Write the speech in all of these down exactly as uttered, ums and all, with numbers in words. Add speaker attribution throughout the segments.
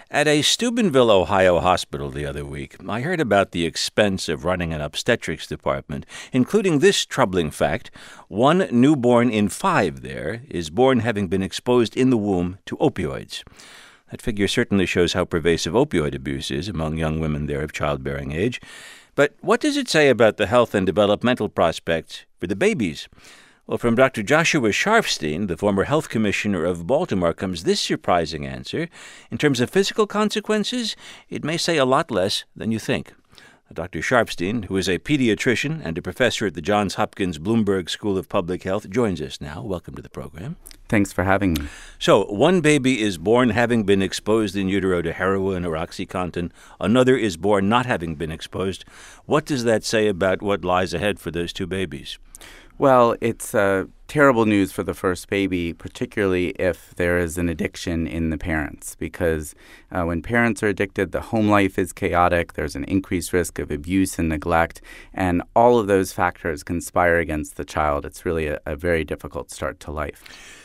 Speaker 1: At a Steubenville, Ohio hospital the other week, I heard about the expense of running an obstetrics department, including this troubling fact: one newborn in five there is born having been exposed in the womb to opioids. That figure certainly shows how pervasive opioid abuse is among young women there of childbearing age. But what does it say about the health and developmental prospects for the babies? Well, from Doctor Joshua Sharfstein, the former health commissioner of Baltimore, comes this surprising answer. In terms of physical consequences, it may say a lot less than you think. Doctor Sharfstein, who is a pediatrician and a professor at the Johns Hopkins Bloomberg School of Public Health, joins us now. Welcome to the program.
Speaker 2: Thanks for having me.
Speaker 1: So, one baby is born having been exposed in utero to heroin or OxyContin. Another is born not having been exposed. What does that say about what lies ahead for those two babies?
Speaker 2: Well, it's uh, terrible news for the first baby, particularly if there is an addiction in the parents, because uh, when parents are addicted, the home life is chaotic, there's an increased risk of abuse and neglect, and all of those factors conspire against the child. It's really a, a very difficult start to life.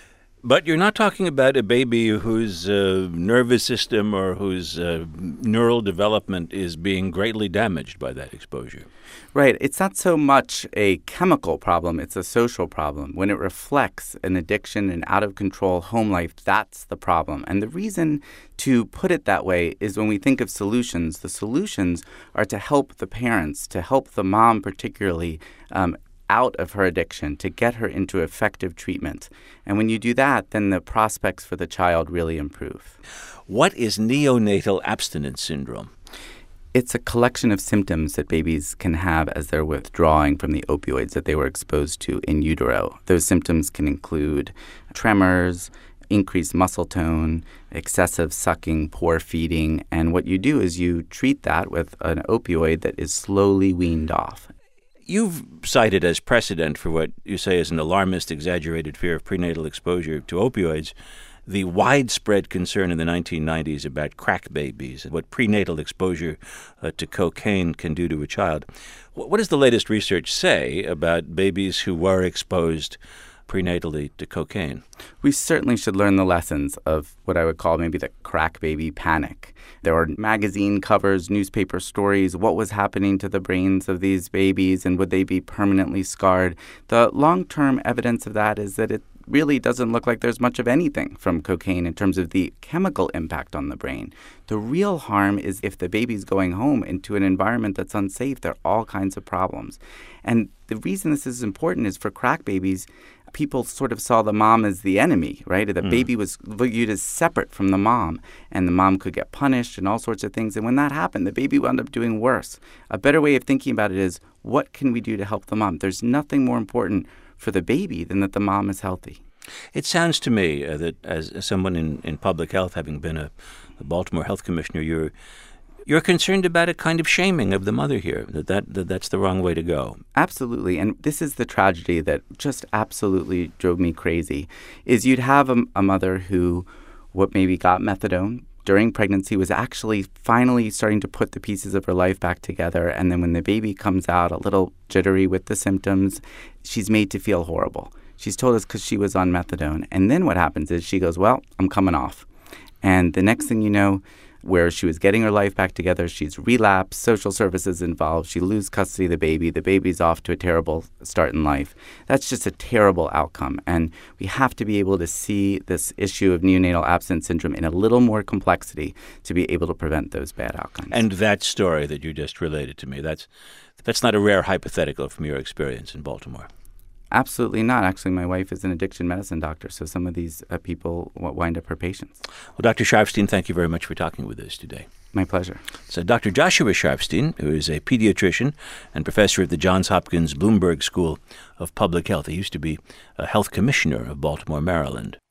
Speaker 1: But you're not talking about a baby whose uh, nervous system or whose uh, neural development is being greatly damaged by that exposure.
Speaker 2: Right. It's not so much a chemical problem. It's a social problem. When it reflects an addiction and out-of-control home life, that's the problem. And the reason to put it that way is when we think of solutions, the solutions are to help the parents, to help the mom particularly, um, out of her addiction, to get her into effective treatment. And when you do that, then the prospects for the child really improve.
Speaker 1: What is neonatal abstinence syndrome?
Speaker 2: It's a collection of symptoms that babies can have as they're withdrawing from the opioids that they were exposed to in utero. Those symptoms can include tremors, increased muscle tone, excessive sucking, poor feeding. And what you do is you treat that with an opioid that is slowly weaned off.
Speaker 1: You've cited as precedent for what you say is an alarmist, exaggerated fear of prenatal exposure to opioids the widespread concern in the nineteen nineties about crack babies and what prenatal exposure uh, to cocaine can do to a child. What does the latest research say about babies who were exposed prenatally to cocaine?
Speaker 2: We certainly should learn the lessons of what I would call maybe the crack baby panic. There were magazine covers, newspaper stories, what was happening to the brains of these babies and would they be permanently scarred. The long-term evidence of that is that it really doesn't look like there's much of anything from cocaine in terms of the chemical impact on the brain. The real harm is if the baby's going home into an environment that's unsafe. There are all kinds of problems. And the reason this is important is for crack babies, people sort of saw the mom as the enemy, right? The mm. baby was viewed as separate from the mom, and the mom could get punished and all sorts of things. And when that happened, the baby wound up doing worse. A better way of thinking about it is, what can we do to help the mom? There's nothing more important for the baby than that the mom is healthy.
Speaker 1: It sounds to me uh, that as, as someone in, in public health, having been a, a Baltimore health commissioner, you're You're concerned about a kind of shaming of the mother here, that, that that that's the wrong way to go.
Speaker 2: Absolutely. And this is the tragedy that just absolutely drove me crazy, is you'd have a, a mother who what maybe got methadone during pregnancy, was actually finally starting to put the pieces of her life back together. And then when the baby comes out a little jittery with the symptoms, she's made to feel horrible. She's told us because she was on methadone. And then what happens is she goes, well, I'm coming off. And the next thing you know, where she was getting her life back together, she's relapsed, social services involved, she loses custody of the baby, the baby's off to a terrible start in life. That's just a terrible outcome. And we have to be able to see this issue of neonatal abstinence syndrome in a little more complexity to be able to prevent those bad outcomes.
Speaker 1: And that story that you just related to me, that's that's not a rare hypothetical from your experience in Baltimore.
Speaker 2: Absolutely not. Actually, my wife is an addiction medicine doctor, so some of these uh, people wind up her patients.
Speaker 1: Well, Doctor Sharfstein, thank you very much for talking with us today.
Speaker 2: My pleasure.
Speaker 1: So Doctor Joshua Sharfstein, who is a pediatrician and professor at the Johns Hopkins Bloomberg School of Public Health. He used to be a health commissioner of Baltimore, Maryland.